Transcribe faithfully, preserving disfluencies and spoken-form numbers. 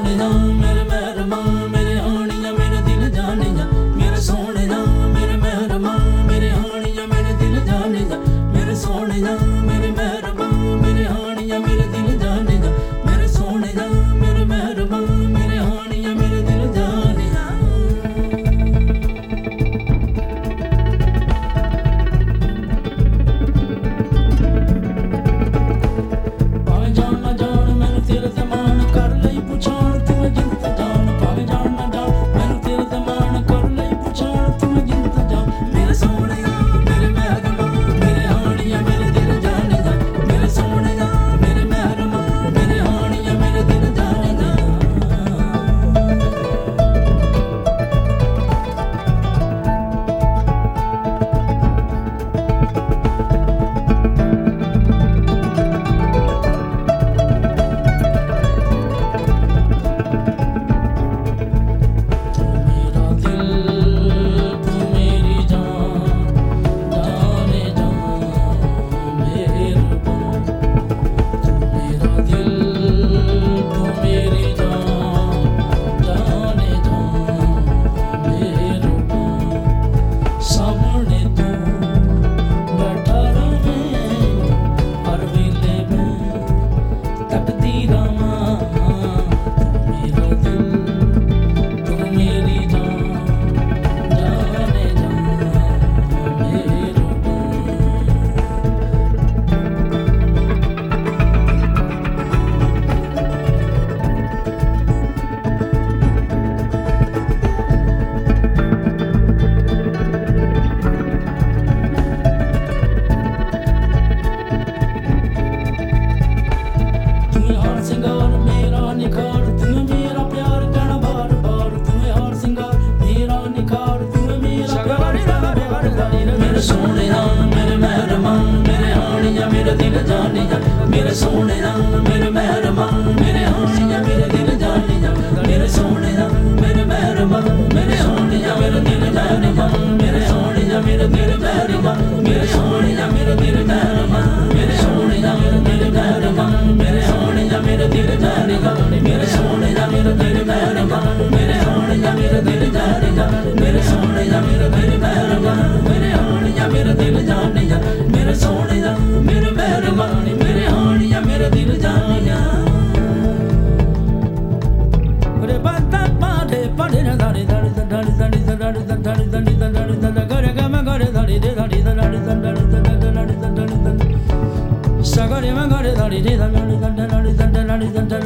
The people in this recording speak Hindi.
सोने जा मेरे मेहरमा मेरे हानिया मेरे दिल जाने जा मेरे सोने जा मेरे मेहरमा मेरे हानिया मेरे दिल जाने जा मेरे सोने जा मेरे मेहरमा मेरे हानिया मेरे दिल जाने जा मेरे सोने जा मेरे मेहरमा मेरे हानिया मेरे दिल जाने जा। भावे जान ना जान मैनू तेरे ते मान कर लई पुछाण तू जिंद जान भावे जान ना जान मैनू तेरे ते मान कर लई पुछाण तू जिंद जान मेरे सोने जा मेरे मेहरमा मेरे हानिया मेरे दिल जाने जा मेरे सोने जा मेरे मेहरमा मेरे हानिया मेरे दिल जाने जा। तू मेरा दिल तू मेरी जान जाने जा मेरे रब्बा तू मेरा दिल तू मेरी जान जाने जा मेरे रब्बा सामने तू बैठा रहे हर वेले में तकदी रवां तू मेरा दिल तू मेरी जान जाने जा मेरे रब्बा। तू हार सिंगार मेरा निखार तू मेरा प्यार कहना बार बार तू हार सिंगार मेरा निखार तू मेरा प्यार कहना बार बार मेरे सोने जा मेरे मेहरमा मेरे हानिया मेरे दिल जाने जा मेरे सोने जा मेरे मेहरमा मेरे हानिया मेरे दिल जाने जा मेरे सोने जा मेरे मेहरमा मेरे हानिया मेरे दिल जाने जा मेरे सोने जा मेरे दिल मेहरमा मेरे सोने जा मेरे दिल मेहरमा मेरे सोने जा मेरे दिल मेहरमा मेरे सोने जा मेरे दिल जाने जा मेरे सोने जा मेरे दिल मेहरमा मेरे सोने जा मेरे दिल जाने जा मेरे सोने जा मेरे दिल मेहरमा मेरे हानिया मेरे दिल जाने जा मेरे सोने जा मेरे मेहरमा मेरे हानिया मेरे दिल जाने जा। रे बाता पाडे पाडे ना दाड़ी दाड़ी दाड़ी दाड़ी दाड़ी दाड़ी दाड़ी दाड़ी दाड़ी करे गम करे दाड़ी दे दाड़ी दाड़ी दाड़ी दाड़ी दाड़ी दाड़ी दाड़ी sagरे में करे दाड़ी दे दाड़ी दाड़ी दाड़ी दाड़ी दाड़ी